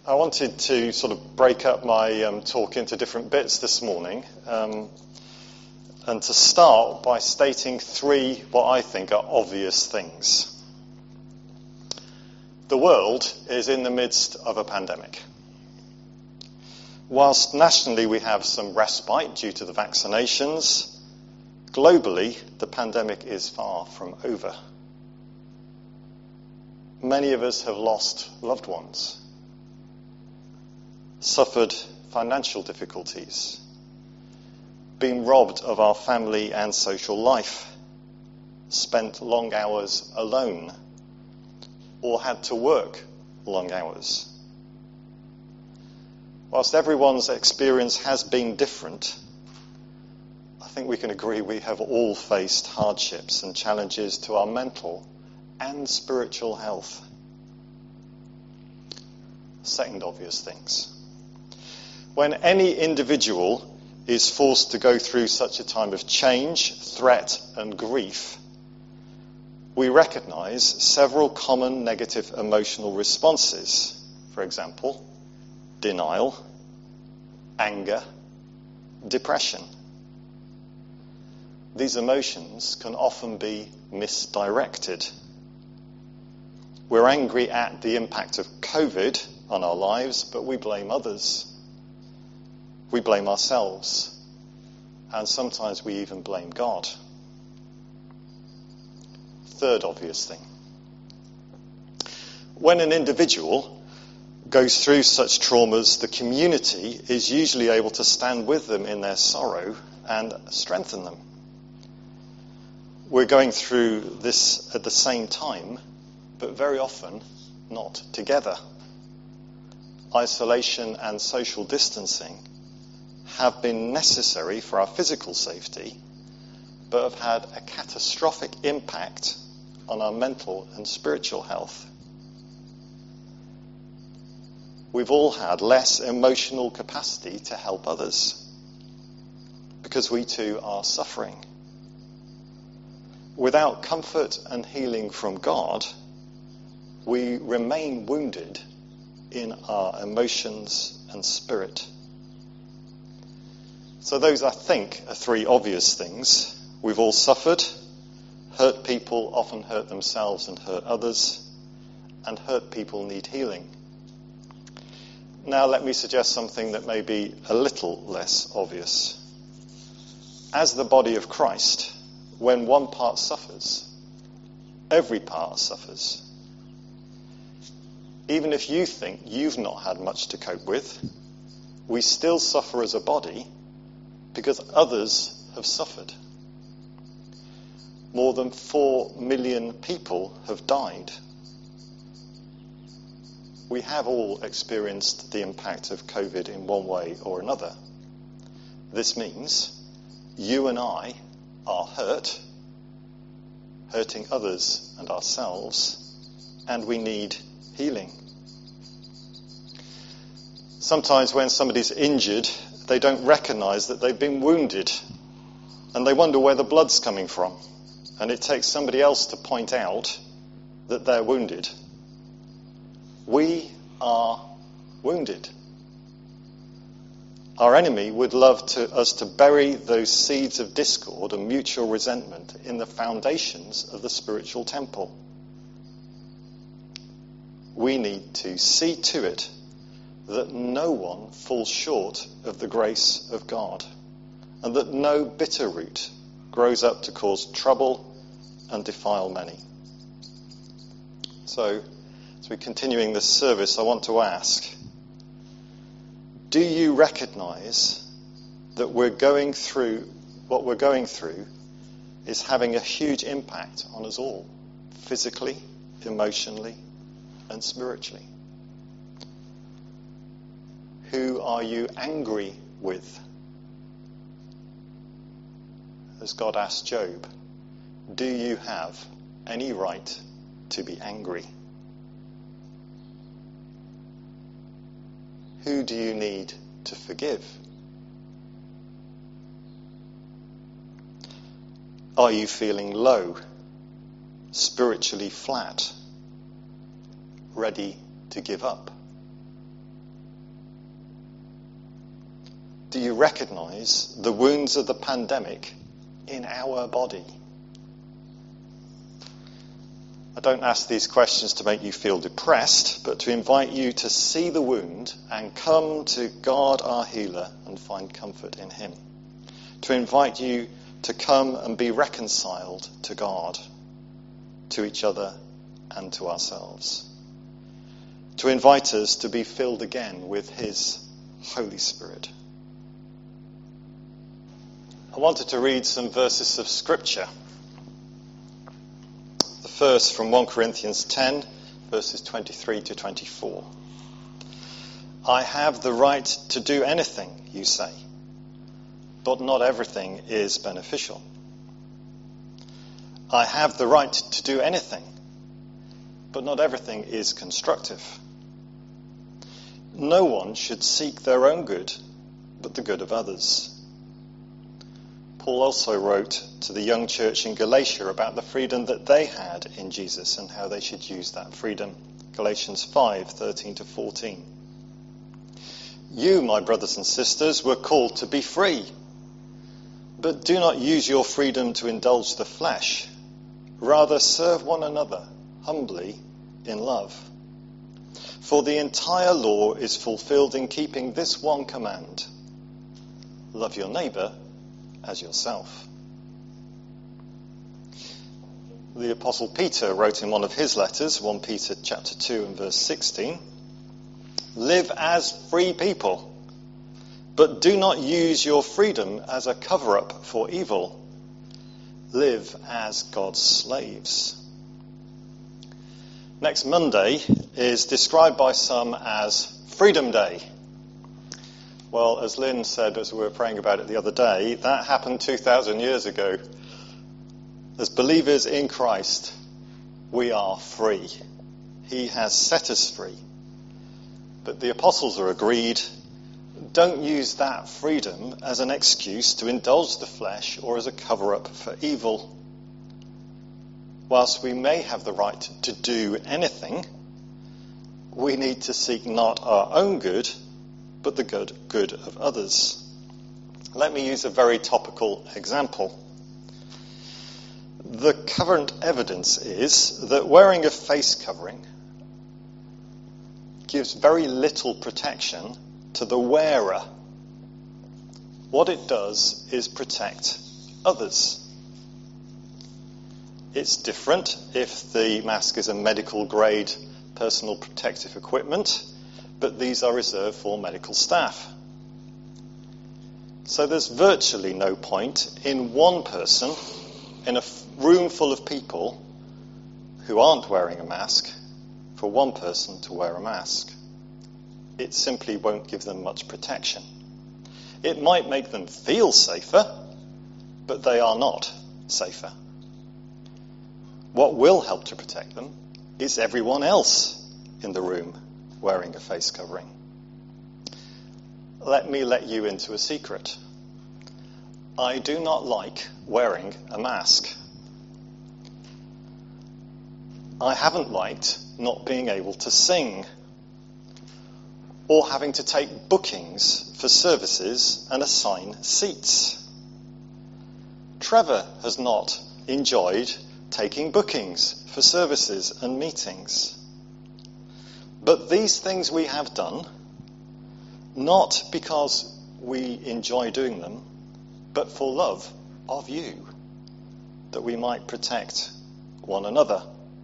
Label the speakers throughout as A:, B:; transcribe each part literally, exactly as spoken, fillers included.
A: I wanted to sort of break up my um, talk into different bits this morning, um, and to start by stating three what I think are obvious things. The world is in the midst of a pandemic. Whilst nationally we have some respite due to the vaccinations, globally the pandemic is far from over. Many of us have lost loved ones, suffered financial difficulties, been robbed of our family and social life, spent long hours alone, or had to work long hours. Whilst everyone's experience has been different, I think we can agree we have all faced hardships and challenges to our mental and spiritual health. Second obvious things. When any individual is forced to go through such a time of change, threat and grief, we recognise several common negative emotional responses. For example, denial, anger, depression. These emotions can often be misdirected. We're angry at the impact of COVID on our lives, but we blame others. We blame ourselves. And sometimes we even blame God. Third obvious thing. When an individual goes through such traumas, the community is usually able to stand with them in their sorrow and strengthen them. We're going through this at the same time, but very often not together. Isolation and social distancing have been necessary for our physical safety, but have had a catastrophic impact on our mental and spiritual health. We've all had less emotional capacity to help others because we too are suffering. Without comfort and healing from God, we remain wounded in our emotions and spirit. So those, I think, are three obvious things. We've all suffered. Hurt people often hurt themselves and hurt others. And hurt people need healing. Now let me suggest something that may be a little less obvious. As the body of Christ, when one part suffers, every part suffers. Even if you think you've not had much to cope with, we still suffer as a body because others have suffered. More than four million people have died. We have all experienced the impact of COVID in one way or another. This means you and I are hurt, hurting others and ourselves, and we need healing. Sometimes when somebody's injured, they don't recognise that they've been wounded, and they wonder where the blood's coming from. And it takes somebody else to point out that they're wounded. We are wounded. Our enemy would love to, us to bury those seeds of discord and mutual resentment in the foundations of the spiritual temple. We need to see to it that no one falls short of the grace of God, and that no bitter root grows up to cause trouble and defile many. So, as we're continuing this service, I want to ask, do you recognise that we're going through, what we're going through is having a huge impact on us all, physically, emotionally, and spiritually? Who are you angry with? As God asked Job, do you have any right to be angry? Who do you need to forgive? Are you feeling low, spiritually flat, ready to give up? do you recognize the wounds of the pandemic in our body? I don't ask these questions to make you feel depressed, but to invite you to see the wound and come to God our healer and find comfort in him. To invite you to come and be reconciled to God, to each other and to ourselves. To invite us to be filled again with his Holy Spirit. I wanted to read some verses of Scripture. The first from First Corinthians ten, verses twenty-three to twenty-four. I have the right to do anything, you say, but not everything is beneficial. I have the right to do anything, but not everything is constructive. No one should seek their own good, but the good of others. Paul also wrote to the young church in Galatia about the freedom that they had in Jesus and how they should use that freedom. Galatians five, thirteen to fourteen. You, my brothers and sisters, were called to be free, but do not use your freedom to indulge the flesh. Rather, serve one another humbly in love. For the entire law is fulfilled in keeping this one command: love your neighbour as yourself. The Apostle Peter wrote in one of his letters, First Peter chapter two and verse sixteen, live as free people, but do not use your freedom as a cover-up for evil. Live as God's slaves. Next Monday is described by some as Freedom Day. Well, as Lynn said as we were praying about it the other day, that happened two thousand years ago. As believers in Christ, we are free. He has set us free. But the apostles are agreed, don't use that freedom as an excuse to indulge the flesh or as a cover-up for evil. Whilst we may have the right to do anything, we need to seek not our own good, but the good, good of others. Let me use a very topical example. The current evidence is that wearing a face covering gives very little protection to the wearer. What it does is protect others. It's different if the mask is a medical grade personal protective equipment, but these are reserved for medical staff. So there's virtually no point in one person in a room full of people who aren't wearing a mask for one person to wear a mask. It simply won't give them much protection. It might make them feel safer, but they are not safer. What will help to protect them is everyone else in the room wearing a face covering. Let me let you into a secret. I do not like wearing a mask. I haven't liked not being able to sing, or having to take bookings for services and assign seats. Trevor has not enjoyed taking bookings for services and meetings. But these things we have done, not because we enjoy doing them, but for love of you, that we might protect one another.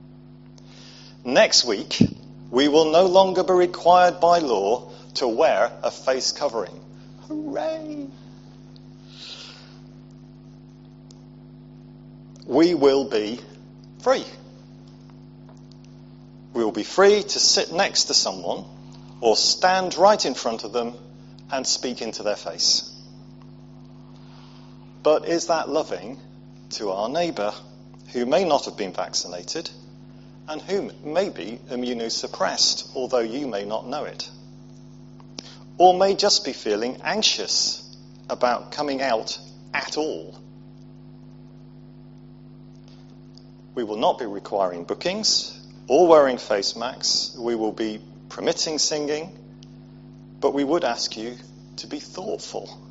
A: Next week, we will no longer be required by law to wear a face covering. Hooray! We will be free. We will be free to sit next to someone or stand right in front of them and speak into their face. But is that loving to our neighbour who may not have been vaccinated and who may be immunosuppressed, although you may not know it? Or may just be feeling anxious about coming out at all? We will not be requiring bookings or wearing face masks. We will be permitting singing, but we would ask you to be thoughtful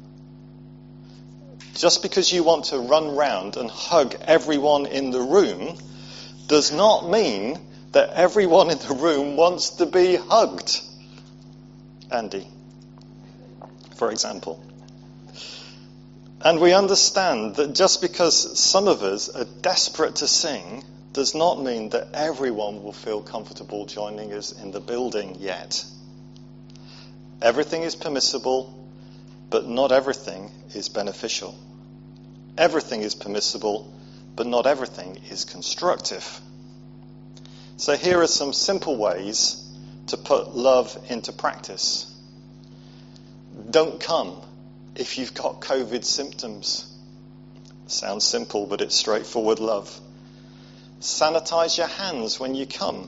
A: Just because you want to run round and hug everyone in the room does not mean that everyone in the room wants to be hugged. Andy, for example. And we understand that just because some of us are desperate to sing does not mean that everyone will feel comfortable joining us in the building yet. Everything is permissible, but not everything is beneficial. Everything is permissible, but not everything is constructive. So here are some simple ways to put love into practice. Don't come if you've got COVID symptoms. Sounds simple, but it's straightforward love. Sanitize your hands when you come.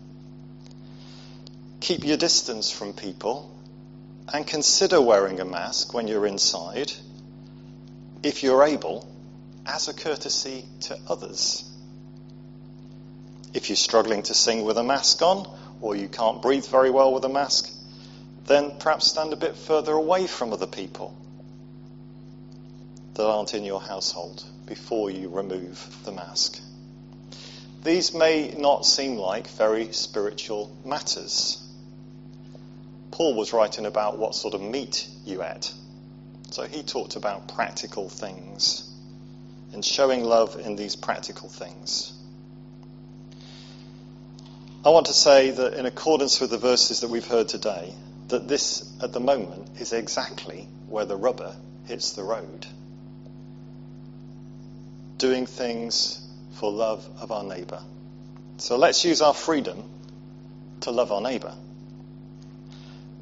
A: Keep your distance from people and consider wearing a mask when you're inside, if you're able, as a courtesy to others. If you're struggling to sing with a mask on, or you can't breathe very well with a mask, then perhaps stand a bit further away from other people that aren't in your household before you remove the mask. These may not seem like very spiritual matters. Paul was writing about what sort of meat you ate. So he talked about practical things and showing love in these practical things. I want to say that in accordance with the verses that we've heard today, that this at the moment is exactly where the rubber hits the road. Doing things for love of our neighbour. So let's use our freedom to love our neighbour.